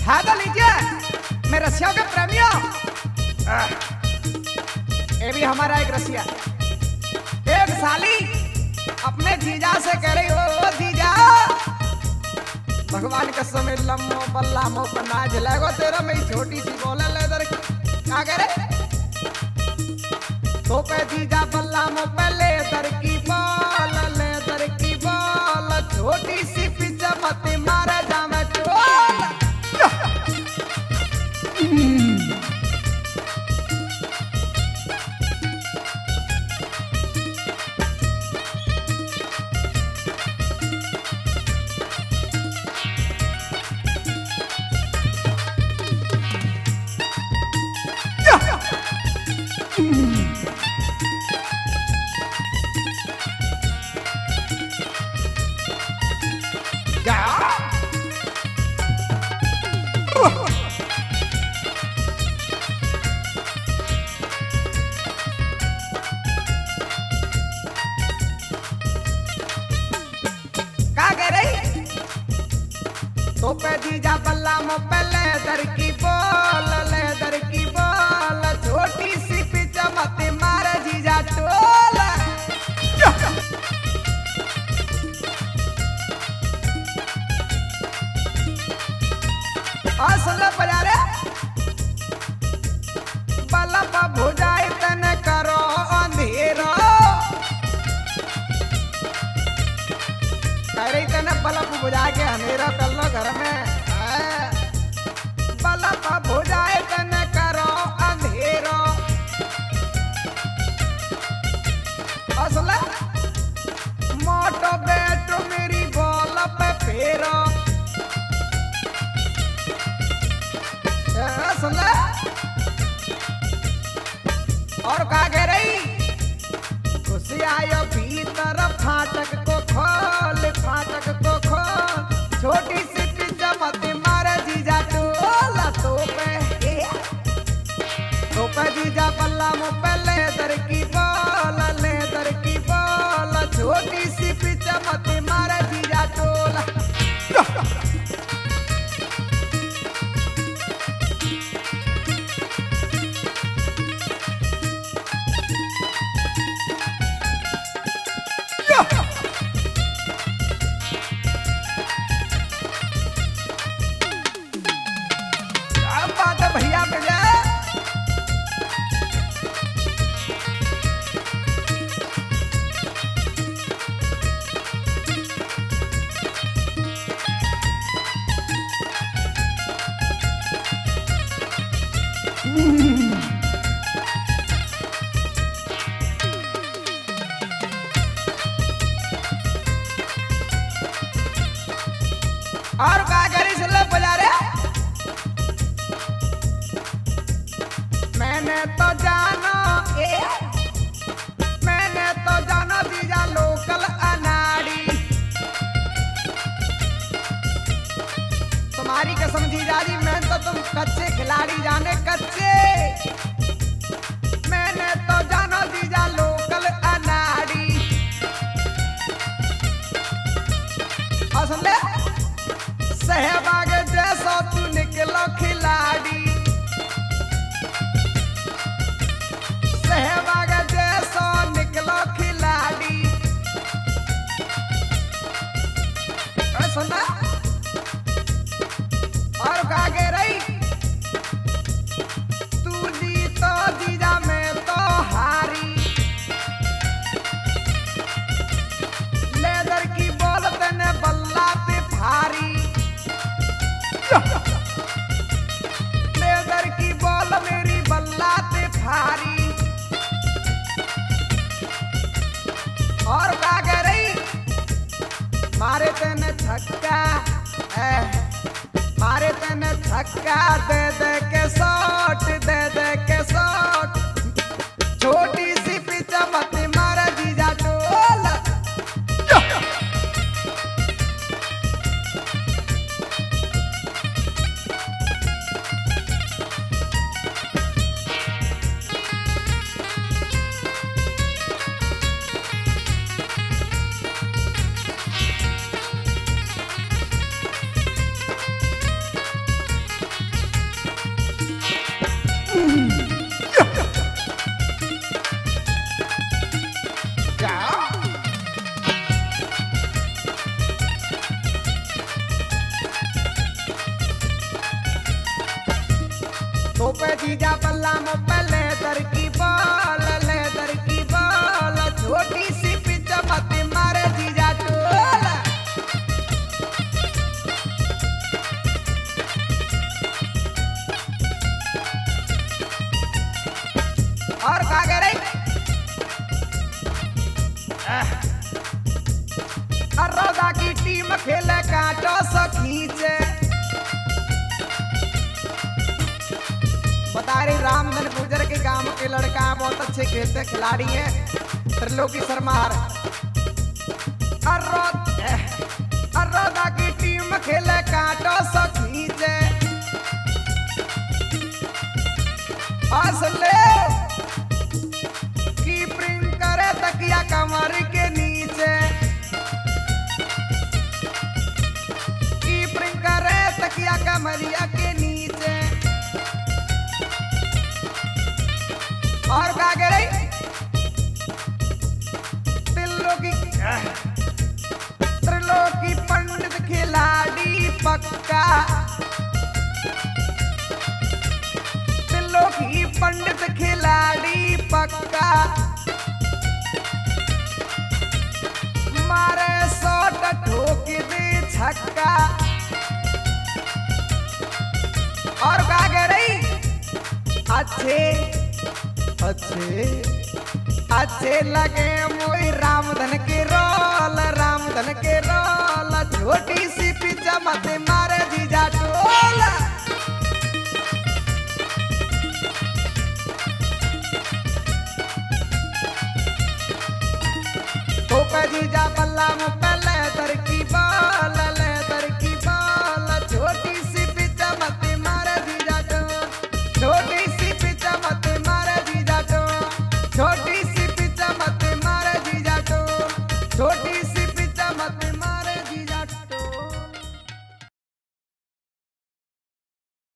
फायदा लीजिए मेरे रसिया के प्रेमियों। ये भी हमारा एक रसिया, एक साली अपने जीजा से कह रही हो जीजा भगवान के समय लम्बो बल्ला मो बना जलेगो तेरा मेरी छोटी सी बोले लेदर क्या कह रहे तो पे जीजा बल्ला मो पे लेदर की बॉल छोटी सी पिज्जा मत मारे जा मैं चोल। तो पे जीजा बल्ला मो पे लेदर की बॉल छोटी सी पिज्जा मत मारे जीजा टोल। सुन बजा रे बल्लभ भुजाई तने करो अंधेरो अरे तने बल्लभ बुझा के अंधेरा कर लो घर में बल्लभ बुझाए तने करो अंधेरो असला मोटो बेटो मेरी बॉल पे फेरो असला और का कह रही खुशी आयो भीतर फाटक को खोल छोटी सी पिज्जा मत मारे जीजा टोला तो पे जीजा बल्ला मो पे लेदर की बॉल छोटी सी पिज्जा मत मारे जीजा टोला। भैया भैया और का करी सुन लो बजा रे मैंने तो जानो जीजा लोकल अनाड़ी तुम्हारी कसम जीजा जी मैं तो तुम कच्चे खिलाड़ी जाने कच्चे मैंने तो जानो जीजा लोकल अनाड़ी और सुन ले सहवाग जैसा तू निकलो खिलाड़ी सहवाग जैसा निकलो खिलाड़ी सुना और कागे रही तू जीतो जीजा मैं तो हारी लेदर की बॉल तने बल्ला पे भारी लेदर की बॉल मेरी बल्ला पे भारी और का कह रही मारे तेने छक्का दे दे के शॉट छोटी सी पिज्जा मत मारे जीजा टोला। तो पे जीजा पल्ला में पहले लेदर की बॉल छोटी सी पिच मत मारे जीजा टोल। और का कह रही अरोदा की टीम खेले कांटो से खींचे। बता रही रामधन गुजर के गांव के लड़का बहुत अच्छे खेलते खिलाड़ी हैं त्रिलोकी शर्मार। अरोदा की टीम खेले कांटो से खींचे। असले कीपिंग करे तकिया कमर के नीचे। कीपिंग करे तकिया कमरिया के नीचे। और क्या कह रही त्रिलोकी पंडित खिलाड़ी पक्का। त्रिलोकी पंडित खिलाड़ी पक्का। मारे शॉट ठोक दे छक्का। और क्या कह रही अच्छे लगे मोई रामधन के रोल छोटी सी पिचा मत मारे जीजा टोल। तो पे जीजा पल्ला में